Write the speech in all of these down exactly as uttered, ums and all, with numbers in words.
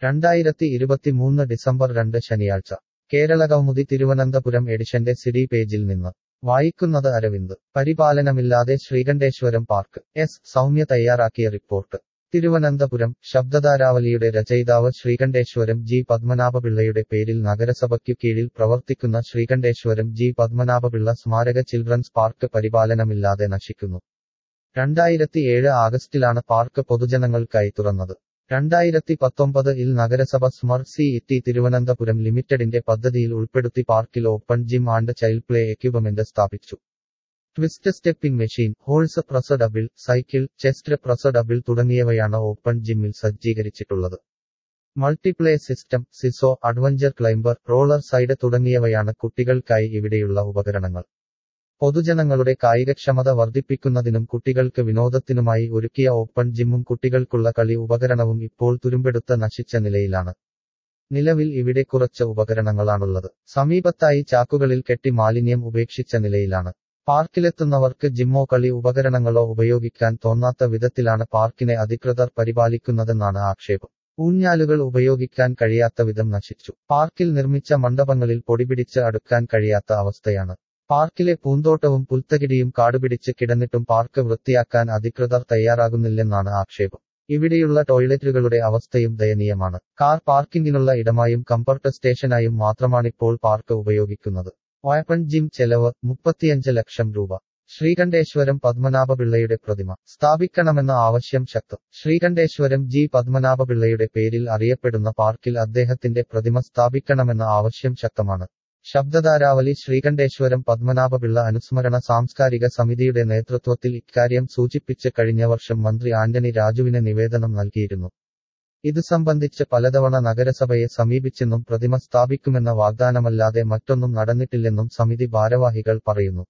രണ്ടായിരത്തി ഇരുപത്തിമൂന്ന് ഡിസംബർ രണ്ട് ശനിയാഴ്ച കേരളകൗമുദി തിരുവനന്തപുരം എഡിഷന്റെ സിഡി പേജിൽ നിന്ന് വായിക്കുന്നത് അരവിന്ദ്. പരിപാലനമില്ലാതെ ശ്രീകണ്ഠേശ്വരം പാർക്ക്. എസ് സൗമ്യ തയ്യാറാക്കിയ റിപ്പോർട്ട്. തിരുവനന്തപുരം. ശബ്ദധാരാവലിയുടെ രചയിതാവ് ശ്രീകണ്ഠേശ്വരം ജി പത്മനാഭപിള്ളയുടെ പേരിൽ നഗരസഭയ്ക്കു കീഴിൽ പ്രവർത്തിക്കുന്ന ശ്രീകണ്ഠേശ്വരം ജി പത്മനാഭപിള്ള സ്മാരക ചിൽഡ്രൻസ് പാർക്ക് പരിപാലനമില്ലാതെ നശിക്കുന്നു. രണ്ടായിരത്തിയേഴ് ആഗസ്റ്റിലാണ് പാർക്ക് പൊതുജനങ്ങൾക്കായി തുറന്നത്. രണ്ടായിരത്തി പത്തൊമ്പത് ഇൽ നഗരസഭ സ്മർ സി ഇറ്റി തിരുവനന്തപുരം ലിമിറ്റഡിന്റെ പദ്ധതിയിൽ ഉൾപ്പെടുത്തി പാർക്കിൽ open gym and child play equipment സ്ഥാപിച്ചു. Twist stepping machine, horse press double, cycle, chest press double തുടങ്ങിയവയാണ് ഓപ്പൺ ജിമ്മിൽ സജ്ജീകരിച്ചിട്ടുള്ളത്. Multiplay system, seesaw, adventure climber, roller side തുടങ്ങിയവയാണ് കുട്ടികൾക്കായി ഇവിടെയുള്ള ഉപകരണങ്ങൾ. പൊതുജനങ്ങളുടെ കായികക്ഷമത വർദ്ധിപ്പിക്കുന്നതിനും കുട്ടികൾക്ക് വിനോദത്തിനുമായി ഒരുക്കിയ ഓപ്പൺ ജിമ്മും കുട്ടികൾക്കുള്ള കളി ഉപകരണവും ഇപ്പോൾ തുരുമ്പെടുത്ത നശിച്ച നിലയിലാണ്. നിലവിൽ ഇവിടെ കുറച്ച് ഉപകരണങ്ങളാണുള്ളത്. സമീപത്തായി ചാക്കുകളിൽ കെട്ടി മാലിന്യം ഉപേക്ഷിച്ച നിലയിലാണ്. പാർക്കിലെത്തുന്നവർക്ക് ജിമ്മോ കളി ഉപകരണങ്ങളോ ഉപയോഗിക്കാൻ തോന്നാത്ത വിധത്തിലാണ് പാർക്കിനെ അധികൃതർ പരിപാലിക്കുന്നതെന്നാണ് ആക്ഷേപം. ഊഞ്ഞാലുകൾ ഉപയോഗിക്കാൻ കഴിയാത്ത വിധം നശിച്ചു. പാർക്കിൽ നിർമ്മിച്ച മണ്ഡപങ്ങളിൽ പൊടിപിടിച്ച് അടുക്കാൻ കഴിയാത്ത അവസ്ഥയാണ്. പാർക്കിലെ പൂന്തോട്ടവും പുൽത്തകിടിയും കാടുപിടിച്ച് കിടന്നിട്ടും പാർക്ക് വൃത്തിയാക്കാൻ അധികൃതർ തയ്യാറാകുന്നില്ലെന്നാണ് ആക്ഷേപം. ഇവിടെയുള്ള ടോയ്ലറ്റുകളുടെ അവസ്ഥയും ദയനീയമാണ്. കാർ പാർക്കിങ്ങിനുള്ള ഇടമായും കംഫർട്ട് സ്റ്റേഷനായും മാത്രമാണിപ്പോൾ പാർക്ക് ഉപയോഗിക്കുന്നത്. ഓപ്പൺ ജിം ചെലവ് മുപ്പത്തിയഞ്ച് ലക്ഷം രൂപ. ശ്രീകണ്ഠേശ്വരം പത്മനാഭപിള്ളയുടെ പ്രതിമ സ്ഥാപിക്കണമെന്ന ആവശ്യം ശക്തം. ശ്രീകണ്ഠേശ്വരം ജി പത്മനാഭപിള്ളയുടെ പേരിൽ അറിയപ്പെടുന്ന പാർക്കിൽ അദ്ദേഹത്തിന്റെ പ്രതിമ സ്ഥാപിക്കണമെന്ന ആവശ്യം ശക്തമാണ്. ശബ്ദധാരാവലി ശ്രീകണ്ഠേശ്വരം പത്മനാഭപിള്ള അനുസ്മരണ സാംസ്കാരിക സമിതിയുടെ നേതൃത്വത്തിൽ ഇക്കാര്യം സൂചിപ്പിച്ച് കഴിഞ്ഞ വർഷം മന്ത്രി ആന്റണി രാജുവിന് നിവേദനം നൽകിയിരുന്നു. ഇത് സംബന്ധിച്ച് പലതവണ നഗരസഭയെ സമീപിച്ചെന്നും പ്രതിമ സ്ഥാപിക്കുമെന്ന വാഗ്ദാനമല്ലാതെ മറ്റൊന്നും നടന്നിട്ടില്ലെന്നും സമിതി ഭാരവാഹികൾ പറയുന്നു.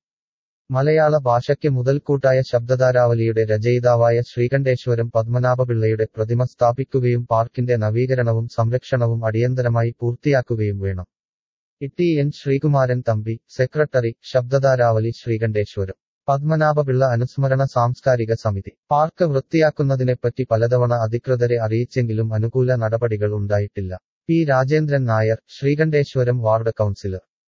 മലയാള ഭാഷയ്ക്ക് മുതൽക്കൂട്ടായ ശബ്ദധാരാവലിയുടെ രചയിതാവായ ശ്രീകണ്ഠേശ്വരം പത്മനാഭപിള്ളയുടെ പ്രതിമ സ്ഥാപിക്കുകയും പാർക്കിന്റെ നവീകരണവും സംരക്ഷണവും അടിയന്തരമായി പൂർത്തിയാക്കുകയും വേണം. E N Sreekumaran Thampi, secretary, Sabdadharavali Sreekanteswaram Padmanabhapillai അനുസ്മരണ സാംസ്കാരിക സമിതി. പാർക്ക് വൃത്തിയാക്കുന്നതിനെപ്പറ്റി പലതവണ അധികൃതരെ അറിയിച്ചെങ്കിലും അനുകൂല നടപടികൾ ഉണ്ടായിട്ടില്ല. P Rajendran Nair, Sreekanteswaram ward councillor.